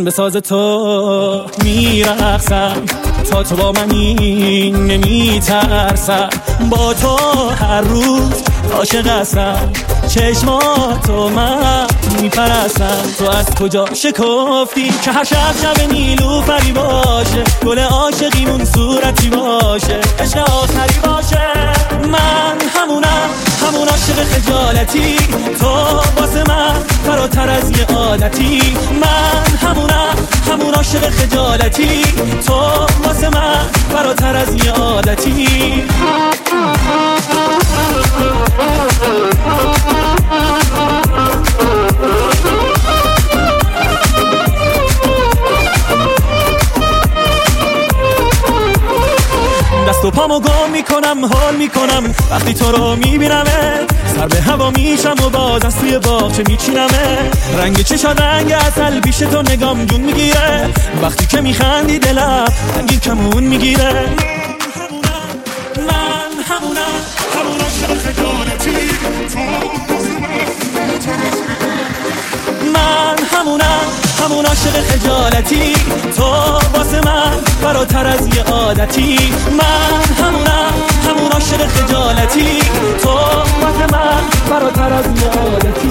من به ساز تو میرقصم، تا تو با منی نمیترسم، با تو هر روز عاشق هستم، چشماتو من میپرستم. تو از کجا شکفتی که هر شب نیلوفری باشه، گل عاشقیمون صورتی باشه، عشق آخری باشه. من همون عاشق خجالتی، تو واسه من فراتر از یه عادتی. من همون عاشق خجالتی، تو واسه من فراتر از یه عادتی. دست و پامو گم میکنم، حال میکنم وقتی تو رو میبینمه، سر به هوا میشم و باز از توی باغچه میچینمه. رنگ چشات رنگ عسل، پیش تو نگام جون میگیره، وقتی که میخندی دلم رنگی کمون میگیره. من همون عاشق خجالتی، من همون عاشق خجالتی، تو واسه من فراتر از یه عادتی. من همون عاشق خجالتی، تو واسه من فراتر از یه عادتی.